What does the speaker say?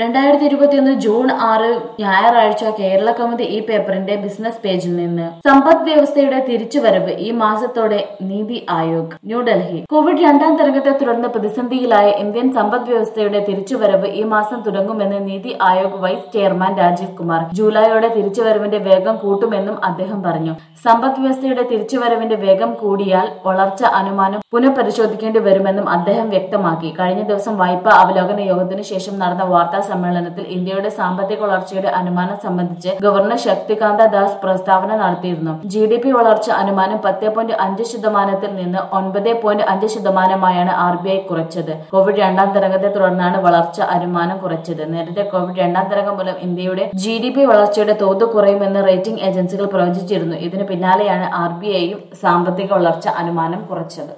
2021 June 6 ഞായറാഴ്ച കേരള കൗമുദി ഈ പേപ്പറിന്റെ ബിസിനസ് പേജിൽ നിന്ന് സമ്പദ് വ്യവസ്ഥയുടെ തിരിച്ചുവരവ് ഈ മാസത്തോടെ നീതി ആയോഗ്. ന്യൂഡൽഹി. കോവിഡ് രണ്ടാം തരംഗത്തെ തുടർന്ന് പ്രതിസന്ധിയിലായ ഇന്ത്യൻ സമ്പദ് വ്യവസ്ഥയുടെ തിരിച്ചുവരവ് ഈ മാസം തുടങ്ങുമെന്ന് നീതി ആയോഗ് വൈസ് ചെയർമാൻ രാജീവ് കുമാർ. ജൂലൈയോടെ തിരിച്ചുവരവിന്റെ വേഗം കൂട്ടുമെന്നും അദ്ദേഹം പറഞ്ഞു. സമ്പദ് വ്യവസ്ഥയുടെ തിരിച്ചുവരവിന്റെ വേഗം കൂടിയാൽ വളർച്ച അനുമാനം പുനഃപരിശോധിക്കേണ്ടി വരുമെന്നും അദ്ദേഹം വ്യക്തമാക്കി. കഴിഞ്ഞ ദിവസം വായ്പാ അവലോകന യോഗത്തിനു ശേഷം നടന്ന വാർത്താ സമ്മേളനത്തിൽ ഇന്ത്യയുടെ സാമ്പത്തിക വളർച്ചയുടെ അനുമാനം സംബന്ധിച്ച് ഗവർണർ ശക്തികാന്ത ദാസ് പ്രസ്താവന നടത്തിയിരുന്നു. GDP വളർച്ച അനുമാനം 10.5% നിന്ന് 9.5%മായാണ് RBI കുറച്ചത്. കോവിഡ് രണ്ടാം തരംഗത്തെ തുടർന്നാണ് വളർച്ച അനുമാനം കുറച്ചത്. നേരത്തെ കോവിഡ് രണ്ടാം തരംഗം മൂലം ഇന്ത്യയുടെ GDP വളർച്ചയുടെ തോത് കുറയുമെന്ന് റേറ്റിംഗ് ഏജൻസികൾ പ്രവചിച്ചിരുന്നു. ഇതിന് പിന്നാലെയാണ് RBIയും സാമ്പത്തിക വളർച്ച അനുമാനം കുറച്ചത്.